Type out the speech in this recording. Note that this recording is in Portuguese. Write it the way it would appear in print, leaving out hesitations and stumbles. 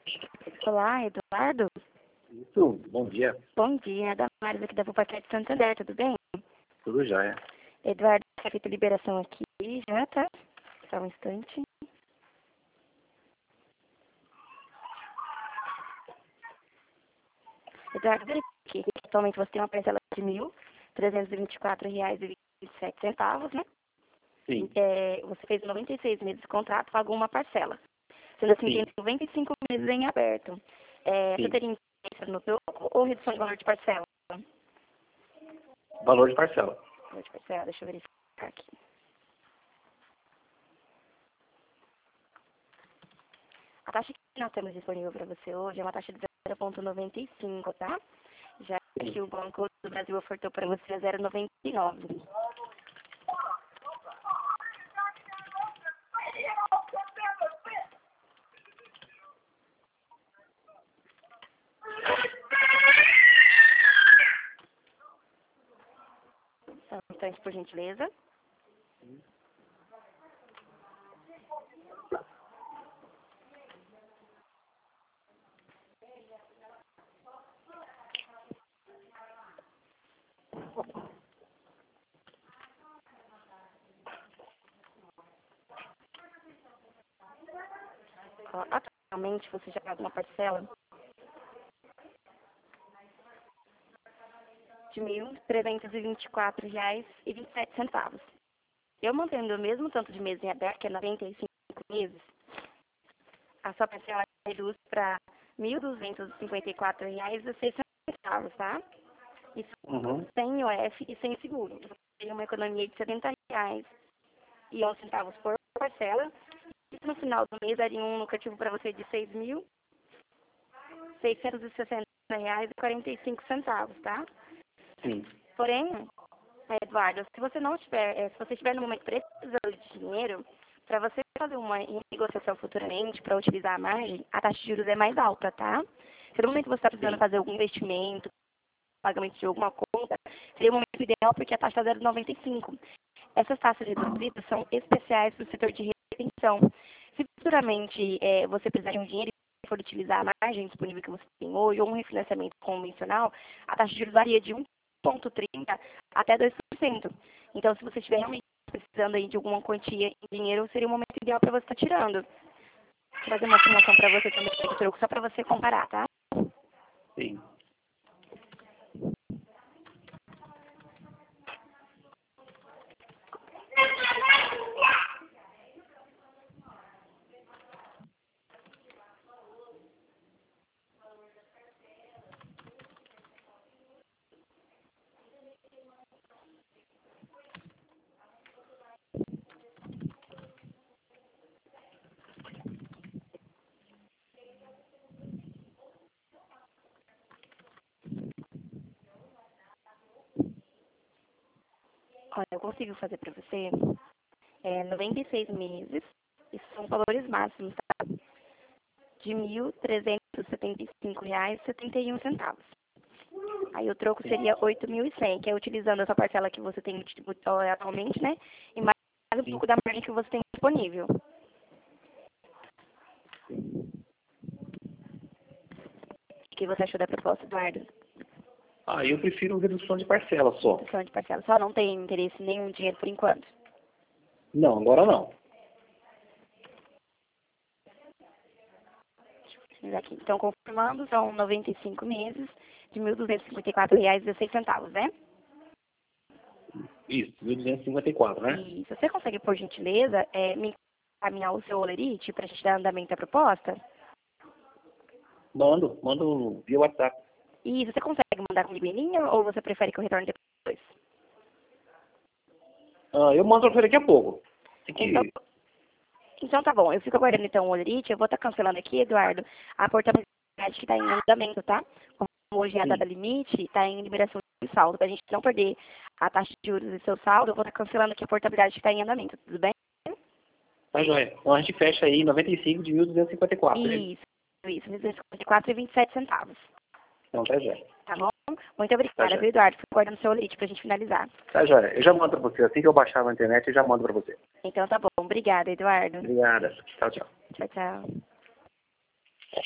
Olá, Eduardo. Isso, bom dia. Bom dia, é Damares aqui da Pupaquete de Santander, tudo bem? Tudo jóia. Eduardo, está feita a liberação aqui já, tá? Só um instante. Eduardo, verifique que atualmente você tem uma parcela de R$ 1.324,27, né? Sim, Você fez 96 meses de contrato, pagou uma parcela. Sendo assim, sim, tem 95 meses em aberto. Você sim. teria interesse no troco ou redução de valor de parcela? Valor de parcela. Valor de parcela, deixa eu verificar aqui. A taxa que nós temos disponível para você hoje é uma taxa de 0,95, tá? Já Sim. que o Banco do Brasil ofertou para você a 0,99. Só um instante, por gentileza. Ó, atualmente, você já paga uma parcela de R$ 1.324,27. Eu mantendo o mesmo tanto de meses em aberto, que é 95 meses, a sua parcela reduz para R$ 1.254,06, tá? Isso Uhum. sem IOF e sem seguro. Você tem uma economia de R$ 70,11 por parcela. Isso no final do mês daria um lucrativo para você de R$ 6.660,45, tá? Sim. Porém, Eduardo, se você não tiver, se você estiver no momento precisando de dinheiro, para você fazer uma negociação futuramente para utilizar a margem, a taxa de juros é mais alta, tá? Se no momento você está precisando Sim. fazer algum investimento, pagamento de alguma conta, seria o momento ideal porque a taxa está 0,95. Essas taxas reduzidas são especiais para o setor de retenção. Se futuramente você precisar de um dinheiro e for utilizar a margem disponível que você tem hoje ou um refinanciamento convencional, a taxa de juros varia de 1,30 até 2%. Então, se você estiver realmente precisando aí de alguma quantia em dinheiro, seria o momento ideal para você estar tirando. Vou fazer uma simulação para você também, troco, só para você comparar, tá? Sim. Olha, eu consigo fazer para você 96 meses, e são valores máximos, tá? De R$ 1.375,71. Aí o troco seria 8.100, que é utilizando essa parcela que você tem atualmente, né? E mais um Sim. pouco da margem que você tem disponível. O que você achou da proposta, Eduardo? Ah, eu prefiro redução de parcela só. Redução de parcela. Só não tem interesse em nenhum dinheiro por enquanto. Não, agora não. Aqui. Então, confirmando, são 95 meses de R$ 1.254,16, né? Isso, 1.254, né? E se você consegue, por gentileza, me encaminhar o seu olerite para a gente dar andamento à proposta? Mando via WhatsApp. E você consegue mandar comigo em linha ou você prefere que eu retorne depois? Ah, eu mando pra você daqui a pouco. Tem Então, que... então tá bom, eu fico aguardando então o olerite, eu vou estar cancelando aqui, Eduardo, a portabilidade que está em andamento, tá? Como hoje é a data Sim. limite, está em liberação de saldo, para a gente não perder a taxa de juros e seu saldo, eu vou estar cancelando aqui a portabilidade que está em andamento, tudo bem? Tá joia. Então a gente fecha aí 95 de 1.254, né? Isso, R$ 1.254,27. Então tá joia. Tá bom? Muito Tá obrigada, viu, joia. Eduardo? Fico aguardando o seu olerite pra gente finalizar. Tá joia. Eu já mando pra você. Assim que eu baixar na internet, eu já mando pra você. Então tá bom. Obrigada, Eduardo. Obrigada. Tchau, tchau. Tchau, tchau.